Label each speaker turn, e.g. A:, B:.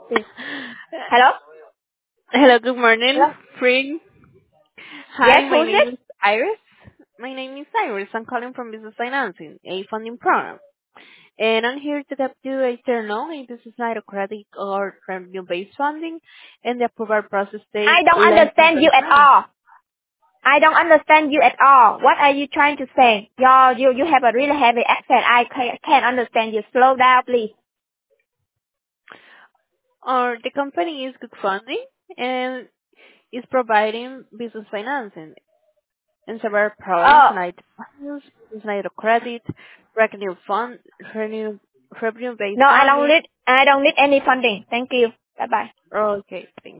A: Please. Hello?
B: Hello, good morning,
A: Hello?
B: friend. Hi,
A: Yes,
B: my
A: who's
B: name
A: it?
B: is Iris. My name is Iris. I'm calling from Business Financing, a funding program. And I'm here to help you know if this is not a credit or revenue-based funding, and the approval process takes
A: I don't
B: less than
A: understand you
B: 30
A: at
B: minutes.
A: all. I don't understand you at all. What are you trying to say? You have a really heavy accent. I can't understand you. Slow down, please.
B: Or the company is good funding and is providing business financing and several programs
A: Oh,
B: like business line of credit, revenue fund, revenue-based
A: no,
B: funding.
A: I don't need any funding. Thank you. Bye bye.
B: Okay, thank